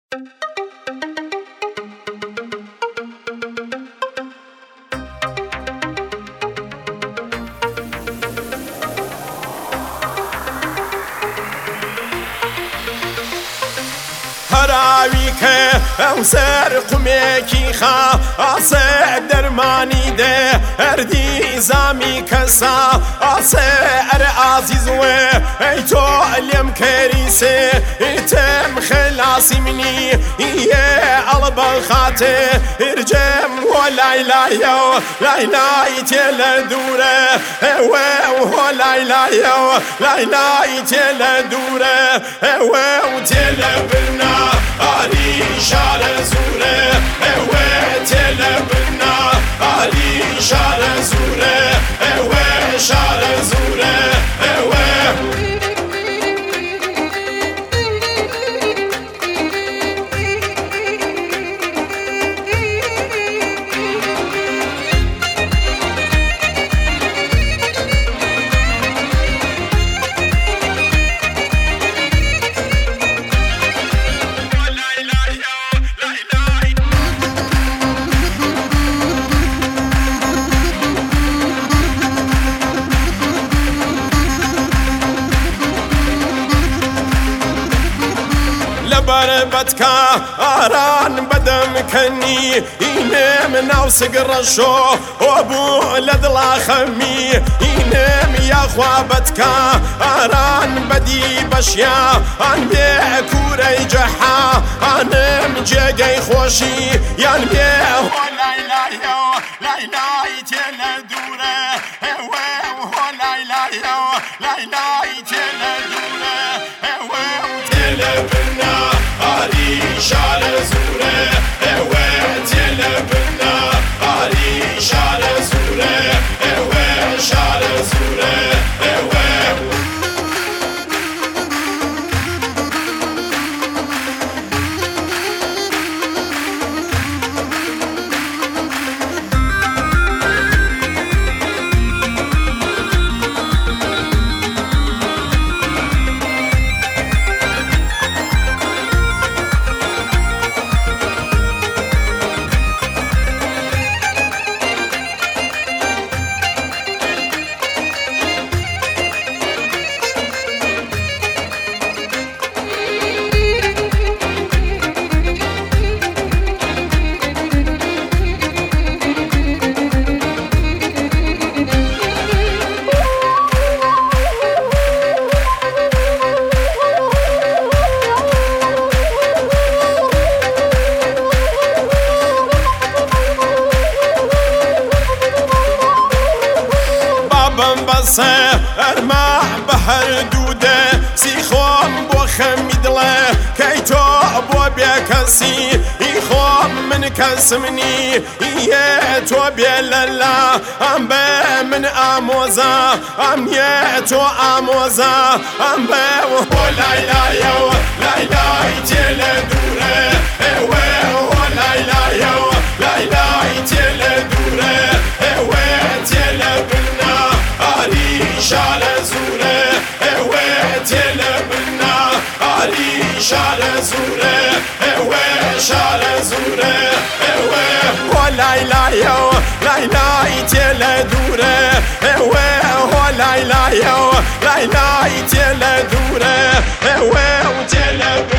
هراوی که او سر قومێکی خا ئاسێ دەرمانی دێ هەردی زامی کەسا ئاسێ ئەر ئازیز وێ ئەی تۆ لێم کەریسێ ئیتم خلاسی منی ئیێ ئەڵبە خاتێ ئرجێم وە لایلایە و لایلای تێ لە دوورە ئێوێ وە لایلایە و لایلای تێ لە دوورە ئێوێ و تێ لە برنا ئاری شارە زورە ئێوێ تێ لە برنا ئاری شارە زورە ئێوێ شارە زورە ئێوێ بربتكا آران بدم كني إنام ناوس قرشو وابو لدلا خمي إنام يا خوابتكا آران بدي بشيا أن بيكوري جحا أنام جاقي خوشي يان بيه لا إله لا إله تيلا دورة لا إله لا إله تيلا دورة تيلا بنا آری شارە زورە ئێوە تێ لە برنا ئاری شارە زورە ئێوە شارە زورە ئێوە بەسە ئەرما بە هەردوودە سیخۆم بۆ خەمی دڵێ کەی تۆ بۆ بێکەسی ئیخۆم من کەسمنی ئیێ تۆ بێ لەلا ئەم بێ من ئامۆزە ئەم نیە تۆ ئامۆزە ئەم بێ بۆ لایلایەوە لایلای تێ لە دوورە ئێوێ وە لایلایەوە لایلای تێ لە دوورە ئێوێ تێ لە برنا ئاری شارە زورە ئێوێ تێ لە برنا ئاری شارە زورە ئێوێ شارە زورە ئێوێ وە لایلایەوە لایلای تێ لە دوورە ئێوێ وە لایلایەوە لایلای تێ لە دوورە ئێوێ و تێ لە